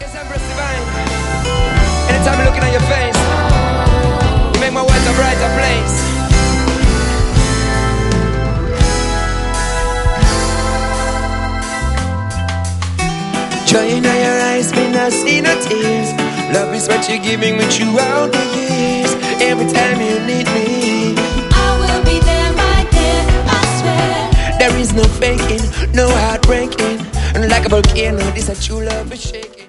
Yes, Empress Divine. Anytime I'm looking at your face, you make my world a brighter place. Joy in your eyes, me not see no tears. Love is what you're giving me throughout the years. Every time you need me, I will be there, my dear, I swear. there is no faking, no heartbreaking. And like a volcano, this a true love is shaking.